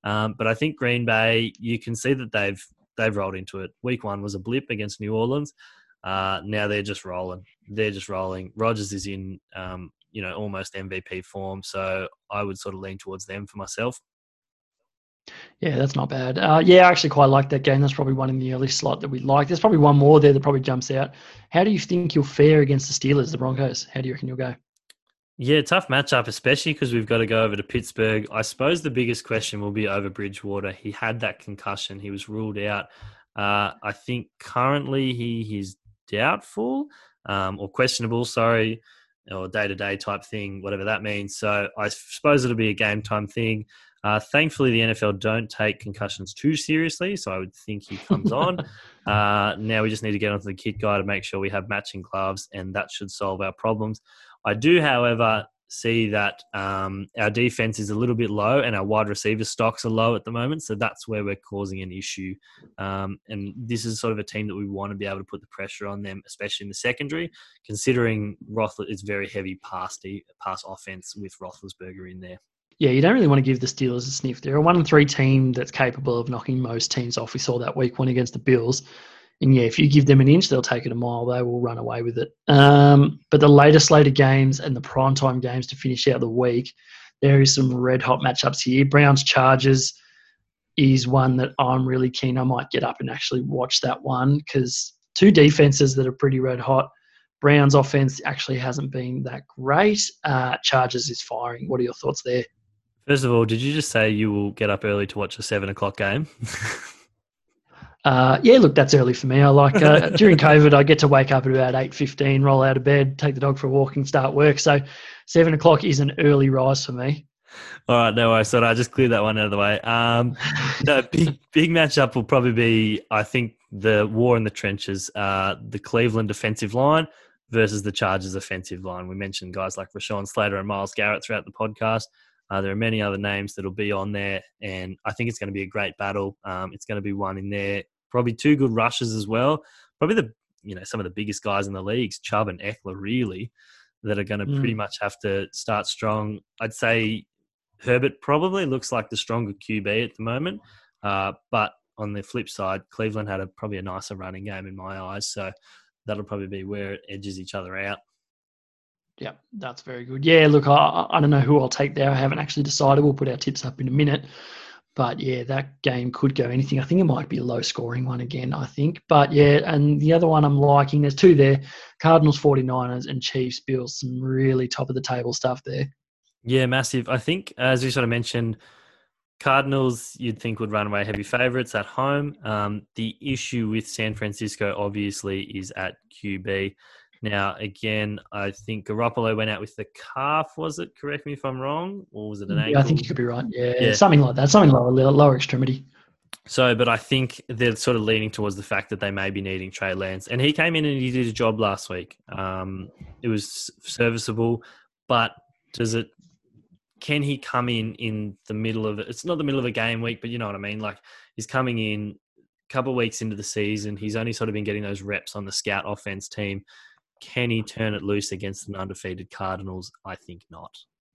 Um, but I think Green Bay, you can see that they've they've rolled into it. Week one was a blip against New Orleans. Uh, now they're just rolling. They're just rolling. Rodgers is in, um, you know, almost M V P form. So I would sort of lean towards them for myself. Yeah, that's not bad. Uh, yeah, I actually quite like that game. That's probably one in the early slot that we like. There's probably one more there that probably jumps out. How do you think you'll fare against the Steelers, the Broncos? How do you reckon you'll go? Yeah, tough matchup, especially because we've got to go over to Pittsburgh. I suppose the biggest question will be over Bridgewater. He had that concussion. He was ruled out. Uh, I think currently he is doubtful um, or questionable, sorry, or day-to-day type thing, whatever that means. So I suppose it'll be a game-time thing. Uh, thankfully, the N F L don't take concussions too seriously, so I would think he comes on. Uh, now we just need to get onto the kit guy to make sure we have matching gloves, and that should solve our problems. I do, however, see that um, our defense is a little bit low and our wide receiver stocks are low at the moment, so that's where we're causing an issue. Um, and this is sort of a team that we want to be able to put the pressure on them, especially in the secondary, considering Roethlisberger is very heavy pass, de- pass offense with Roethlisberger in there. Yeah, you don't really want to give the Steelers a sniff. They're a one and three team that's capable of knocking most teams off. We saw that week one against the Bills. And yeah, if you give them an inch, they'll take it a mile. They will run away with it. Um, but the later slate of games and the primetime games to finish out the week, there is some red hot matchups here. Browns Chargers is one that I'm really keen. I might get up and actually watch that one because two defenses that are pretty red hot. Browns offense actually hasn't been that great. Uh, Chargers is firing. What are your thoughts there? First of all, did you just say you will get up early to watch a seven o'clock game? Uh, yeah, look, that's early for me. I like uh, during COVID, I get to wake up at about eight fifteen, roll out of bed, take the dog for a walk, and start work. So seven o'clock is an early rise for me. All right, no worries. So I just cleared that one out of the way. Um, no, big big matchup will probably be, I think, the war in the trenches. Uh, the Cleveland defensive line versus the Chargers offensive line. We mentioned guys like Rashawn Slater and Myles Garrett throughout the podcast. Uh, there are many other names that will be on there, and I think it's going to be a great battle. Um, it's going to be one in there. Probably two good rushes as well. Probably the you know some of the biggest guys in the leagues, Chubb and Eckler, really, that are going to mm. pretty much have to start strong. I'd say Herbert probably looks like the stronger Q B at the moment, uh, but on the flip side, Cleveland had a probably a nicer running game in my eyes, so that'll probably be where it edges each other out. Yeah, that's very good. Yeah, look, I, I don't know who I'll take there. I haven't actually decided. We'll put our tips up in a minute. But, yeah, that game could go anything. I think it might be a low-scoring one again, I think. But, yeah, and the other one I'm liking, there's two there, Cardinals, forty-niners, and Chiefs, Bills. Some really top-of-the-table stuff there. Yeah, massive. I think, as you sort of mentioned, Cardinals you'd think would run away heavy favourites at home. Um, the issue with San Francisco, obviously, is at Q B. Now, again, I think Garoppolo went out with the calf, was it? Correct me if I'm wrong. Or was it an ankle? Yeah, I think you could be right. Yeah, yeah. something like that. Something lower, lower extremity. So, but I think they're sort of leaning towards the fact that they may be needing Trey Lance. And he came in and he did a job last week. Um, it was serviceable, but does it, can he come in in the middle of it? It's not the middle of a game week, but you know what I mean? Like he's coming in a couple of weeks into the season. He's only sort of been getting those reps on the scout offense team. Can he turn it loose against an undefeated Cardinals? I think not.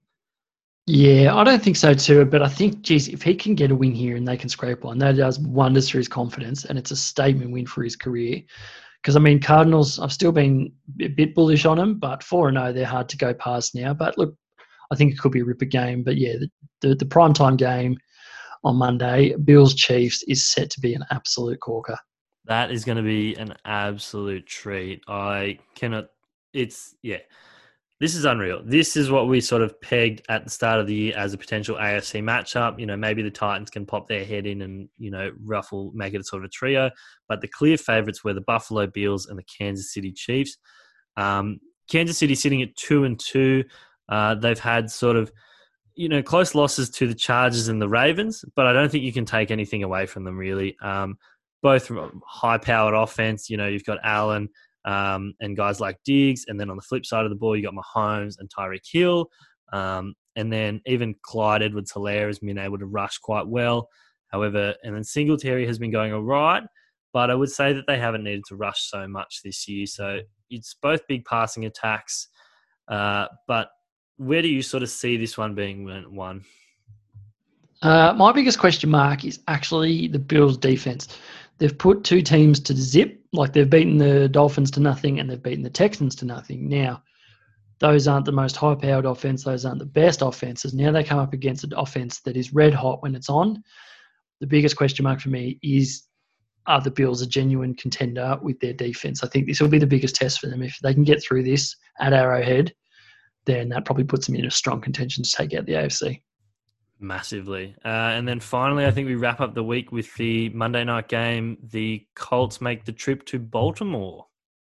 Yeah, I don't think so too. But I think, geez, if he can get a win here and they can scrape one, that does wonders for his confidence, and it's a statement win for his career. Because, I mean, Cardinals, I've still been a bit bullish on them, but four and oh, they're hard to go past now. But, look, I think it could be a ripper game. But, yeah, the, the, the primetime game on Monday, Bills-Chiefs, is set to be an absolute corker. That is going to be an absolute treat. I cannot – it's – yeah. This is unreal. This is what we sort of pegged at the start of the year as a potential A F C matchup. You know, maybe the Titans can pop their head in and, you know, ruffle, make it a sort of a trio. But the clear favourites were the Buffalo Bills and the Kansas City Chiefs. Um, Kansas City sitting at two and two. Uh, they've had sort of, you know, close losses to the Chargers and the Ravens, but I don't think you can take anything away from them, really. Um, both high-powered offense. You know, you've got Allen um, and guys like Diggs, and then on the flip side of the ball, you got Mahomes and Tyreek Hill, um, and then even Clyde Edwards-Helaire has been able to rush quite well. However, and then Singletary has been going all right, but I would say that they haven't needed to rush so much this year. So it's both big passing attacks, uh, but where do you sort of see this one being won? Uh, my biggest question mark is actually the Bills' defense. They've put two teams to the zip, like they've beaten the Dolphins to nothing and they've beaten the Texans to nothing. Now, those aren't the most high-powered offense. Those aren't the best offenses. Now they come up against an offense that is red hot when it's on. The biggest question mark for me is, are the Bills a genuine contender with their defense? I think this will be the biggest test for them. If they can get through this at Arrowhead, then that probably puts them in a strong contention to take out the A F C. Massively. Uh, and then finally, I think we wrap up the week with the Monday night game. The Colts make the trip to Baltimore.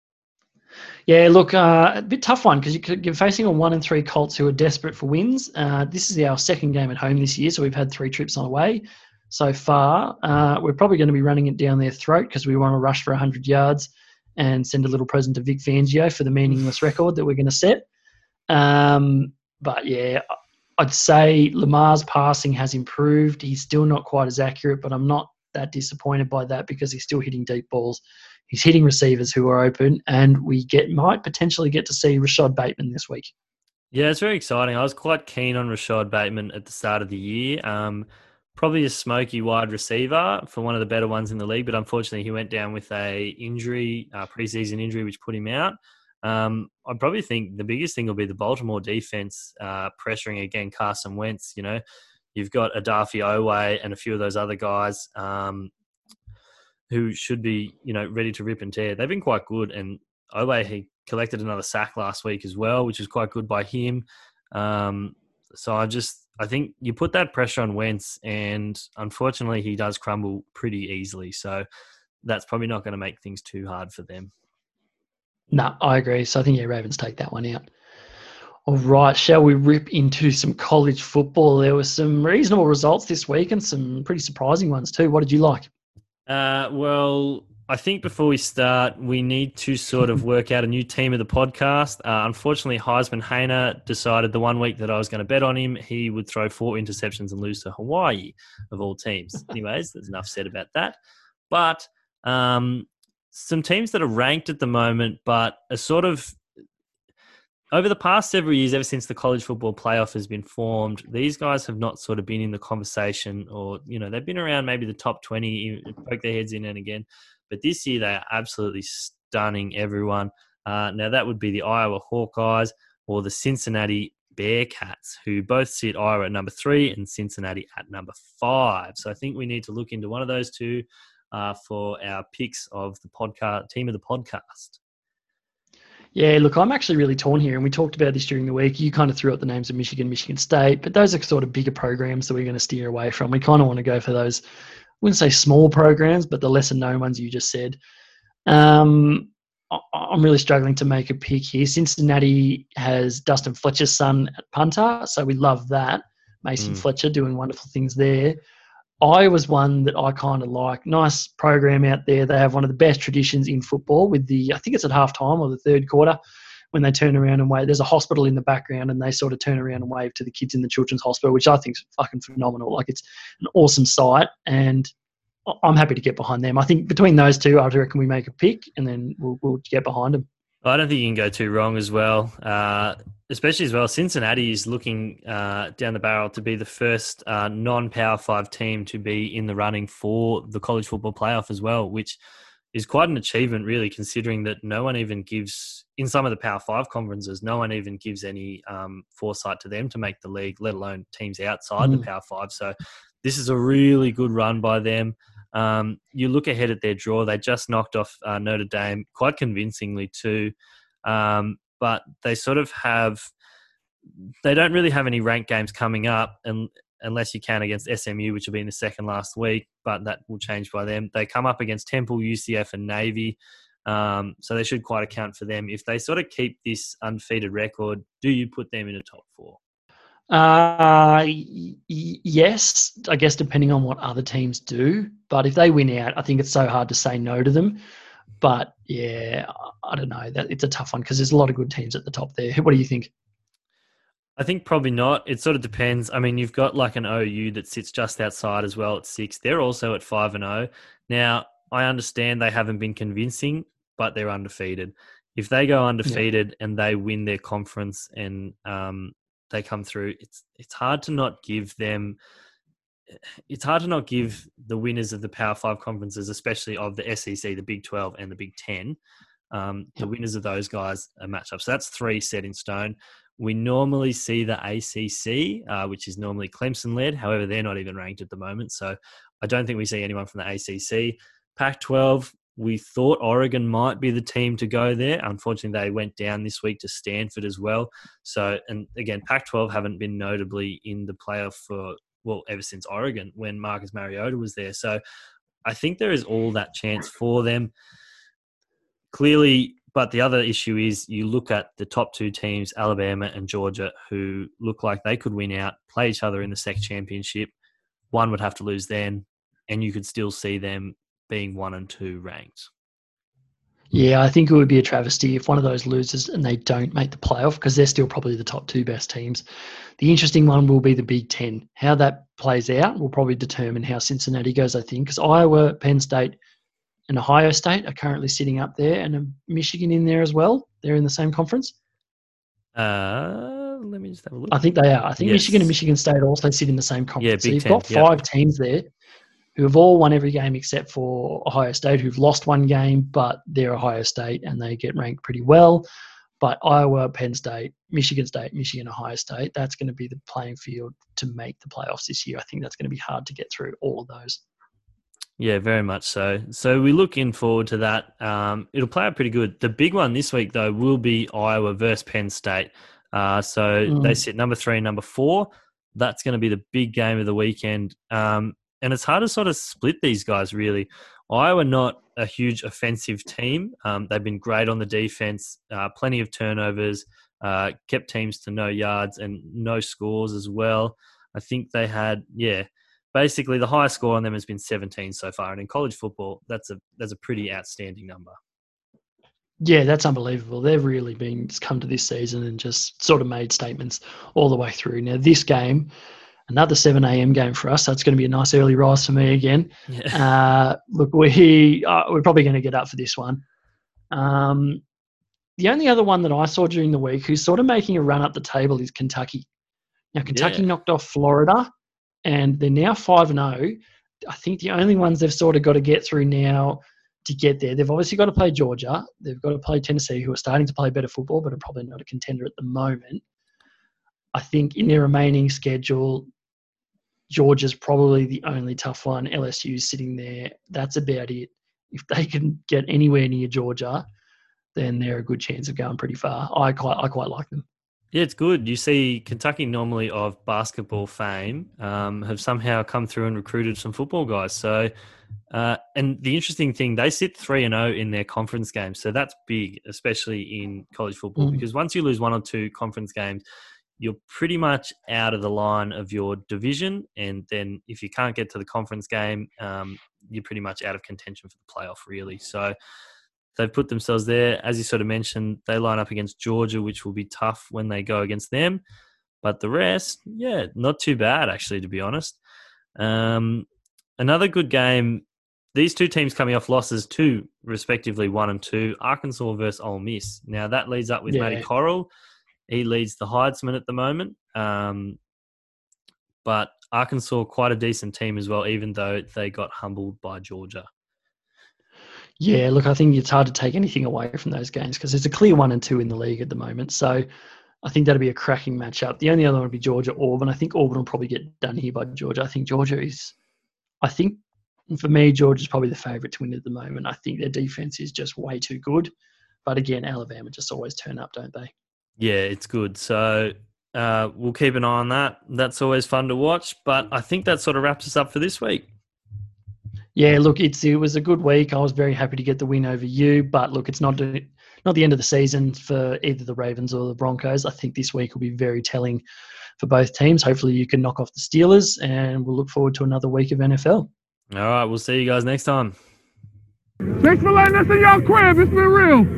Yeah, look, uh, a bit tough one because you're facing a one and three Colts who are desperate for wins. Uh, this is our second game at home this year, so we've had three trips on away so far. Uh, we're probably going to be running it down their throat because we want to rush for one hundred yards and send a little present to Vic Fangio for the meaningless record that we're going to set. Um, but yeah, I'd say Lamar's passing has improved. He's still not quite as accurate, but I'm not that disappointed by that because he's still hitting deep balls. He's hitting receivers who are open, and we get might potentially get to see Rashad Bateman this week. Yeah, it's very exciting. I was quite keen on Rashad Bateman at the start of the year. Um, probably a smoky wide receiver for one of the better ones in the league, but unfortunately he went down with a injury, a preseason injury, which put him out. Um, I probably think the biggest thing will be the Baltimore defense uh, pressuring again Carson Wentz. You know, you've got Adafi Owe and a few of those other guys um, who should be, you know, ready to rip and tear. They've been quite good, and Owe, he collected another sack last week as well, which is quite good by him. Um, so I just, I think you put that pressure on Wentz, and unfortunately he does crumble pretty easily. So that's probably not going to make things too hard for them. No, I agree. So I think, yeah, Ravens take that one out. All right, shall we rip into some college football? There were some reasonable results this week and some pretty surprising ones too. What did you like? Uh, well, I think before we start, we need to sort of work out a new team of the podcast. Uh, unfortunately, Heisman Hayner decided the one week that I was going to bet on him, he would throw four interceptions and lose to Hawaii, of all teams. Anyways, there's enough said about that. But um, some teams that are ranked at the moment, but are sort of over the past several years, ever since the college football playoff has been formed, these guys have not sort of been in the conversation, or, you know, they've been around maybe the top twenty, poke their heads in and again. But this year, they are absolutely stunning everyone. Uh, now, that would be the Iowa Hawkeyes or the Cincinnati Bearcats, who both sit Iowa at number three and Cincinnati at number five. So I think we need to look into one of those two uh, for our picks of the podcast team of the podcast. Yeah, look, I'm actually really torn here, and we talked about this during the week. You kind of threw out the names of Michigan, Michigan State, but those are sort of bigger programs that we're going to steer away from. We kind of want to go for those, I wouldn't say small programs, but the lesser known ones you just said. Um, I'm really struggling to make a pick here. Cincinnati has Dustin Fletcher's son at punter, so we love that. Mason mm. Fletcher doing wonderful things there. Iowa's one that I kind of like. Nice program out there. They have one of the best traditions in football with the, I think it's at halftime or the third quarter, when they turn around and wave. There's a hospital in the background and they sort of turn around and wave to the kids in the children's hospital, which I think is fucking phenomenal. Like, it's an awesome sight, and I'm happy to get behind them. I think between those two, I reckon we make a pick and then we'll, we'll get behind them. I don't think you can go too wrong as well, uh, especially as well. Cincinnati is looking uh, down the barrel to be the first uh, non-Power five team to be in the running for the college football playoff as well, which is quite an achievement, really, considering that no one even gives, in some of the Power five conferences, no one even gives any um, foresight to them to make the league, let alone teams outside mm. the Power five. So this is a really good run by them. Um, you look ahead at their draw, they just knocked off uh, Notre Dame quite convincingly too. Um, but they sort of have, they don't really have any ranked games coming up, and unless you count against S M U, which will be in the second last week, but that will change by them. They come up against Temple, U C F and Navy. Um, so they should quite account for them. If they sort of keep this undefeated record, do you put them in the top four? Uh, y- yes, I guess depending on what other teams do. But if they win out, I think it's so hard to say no to them. But yeah, I don't know. That it's a tough one because there's a lot of good teams at the top there. What do you think? I think probably not. It sort of depends. I mean, you've got like an O U that sits just outside as well at six. They're also at five and zero. Now, I understand they haven't been convincing, but they're undefeated. If they go undefeated yeah. and they win their conference and um, they come through, it's it's hard to not give them it's hard to not give the winners of the Power Five conferences, especially of the S E C, the Big twelve, and the Big ten, um, the winners of those guys a matchup. So that's three set in stone. We normally see the A C C, uh, which is normally Clemson-led. However, they're not even ranked at the moment. So I don't think we see anyone from the A C C. Pac twelve, we thought Oregon might be the team to go there. Unfortunately, they went down this week to Stanford as well. So, and again, Pac twelve haven't been notably in the playoff for, well, ever since Oregon when Marcus Mariota was there. So I think there is all that chance for them. Clearly, but the other issue is you look at the top two teams, Alabama and Georgia, who look like they could win out, play each other in the S E C championship. One would have to lose then, and you could still see them being one and two ranked. Yeah, I think it would be a travesty if one of those loses and they don't make the playoff, because they're still probably the top two best teams. The interesting one will be the Big Ten. How that plays out will probably determine how Cincinnati goes, I think, because Iowa, Penn State, and Ohio State are currently sitting up there, and Michigan in there as well. They're in the same conference. Uh, let me just have a look. I think they are. I think Yes. Michigan and Michigan State also sit in the same conference. Yeah, Big so you've Ten, got yep. five teams there who have all won every game except for Ohio State, who've lost one game, but they're Ohio State and they get ranked pretty well. But Iowa, Penn State, Michigan State, Michigan, Ohio State, that's going to be the playing field to make the playoffs this year. I think that's going to be hard to get through all of those. Yeah, very much so. So we look in forward to that. Um, it'll play out pretty good. The big one this week, though, will be Iowa versus Penn State. Uh, so Mm. they sit number three, number four. That's going to be the big game of the weekend. Um, and it's hard to sort of split these guys, really. Iowa not a huge offensive team. Um, they've been great on the defense, uh, plenty of turnovers, uh, kept teams to no yards and no scores as well. I think they had, yeah, basically the highest score on them has been seventeen so far. And in college football, that's a that's a pretty outstanding number. Yeah, that's unbelievable. They've really been just come to this season and just sort of made statements all the way through. Now, this game, another seven a.m. game for us. So it's going to be a nice early rise for me again. Yeah. Uh, look, we, uh, we're probably going to get up for this one. Um, the only other one that I saw during the week who's sort of making a run up the table is Kentucky. Now, Kentucky Yeah. knocked off Florida, and they're now five and oh. I think the only ones they've sort of got to get through now to get there, they've obviously got to play Georgia. They've got to play Tennessee, who are starting to play better football, but are probably not a contender at the moment. I think in their remaining schedule, Georgia's probably the only tough one. L S U's sitting there. That's about it. If they can get anywhere near Georgia, then they're a good chance of going pretty far. I quite, I quite like them. Yeah, it's good. You see Kentucky, normally of basketball fame, um, have somehow come through and recruited some football guys. So, uh, and the interesting thing, they sit three and zero in their conference games. So that's big, especially in college football, Mm. because once you lose one or two conference games, you're pretty much out of the line of your division. And then if you can't get to the conference game, um, you're pretty much out of contention for the playoff, really. So they've put themselves there. As you sort of mentioned, they line up against Georgia, which will be tough when they go against them. But the rest, yeah, not too bad, actually, to be honest. Um, another good game. These two teams coming off losses too, respectively, one and two. Arkansas versus Ole Miss. Now, that leads up with Yeah. Matty Corral. He leads the Heisman at the moment. Um, but Arkansas, quite a decent team as well, even though they got humbled by Georgia. Yeah, look, I think it's hard to take anything away from those games because there's a clear one and two in the league at the moment. So I think that'll be a cracking matchup. The only other one would be Georgia Auburn. I think Auburn will probably get done here by Georgia. I think Georgia is, I think for me, Georgia's probably the favourite to win at the moment. I think their defense is just way too good. But again, Alabama just always turn up, don't they? Yeah, it's good. So uh, we'll keep an eye on that. That's always fun to watch. But I think that sort of wraps us up for this week. Yeah, look, it's it was a good week. I was very happy to get the win over you. But look, it's not not the end of the season for either the Ravens or the Broncos. I think this week will be very telling for both teams. Hopefully you can knock off the Steelers, and we'll look forward to another week of N F L. All right, we'll see you guys next time. Thanks for letting us in y'all crib. It's been real.